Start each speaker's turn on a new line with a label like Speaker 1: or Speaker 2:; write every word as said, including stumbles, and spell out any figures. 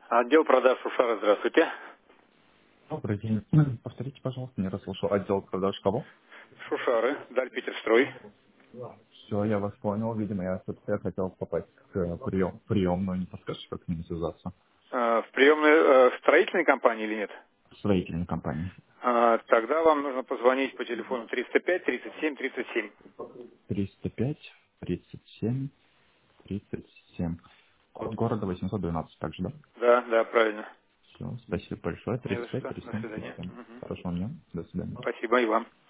Speaker 1: Отдел продаж Шушара, здравствуйте.
Speaker 2: Добрый день. Повторите, пожалуйста, не расслышал. Отдел продаж кого?
Speaker 1: Шушары, Даль Питерстрой.
Speaker 2: Все, я вас понял. Видимо, я, я хотел попасть к э, прием, приемную. Не подскажете, как с ними связаться?
Speaker 1: Э, В приемной э, строительной компании или нет?
Speaker 2: Строительной компании.
Speaker 1: А, Тогда вам нужно позвонить по телефону триста пять тридцать семь тридцать семь.
Speaker 2: триста пять тридцать семь тридцать семь. Код города восемьсот двенадцать также, да?
Speaker 1: Да, да, правильно.
Speaker 2: Все, спасибо большое.
Speaker 1: Не за
Speaker 2: тридцать пять
Speaker 1: что.
Speaker 2: тридцать
Speaker 1: До
Speaker 2: семь тридцать
Speaker 1: свидания.
Speaker 2: семь.
Speaker 1: Мгм.
Speaker 2: Хорошего дня. До свидания.
Speaker 1: Спасибо и вам.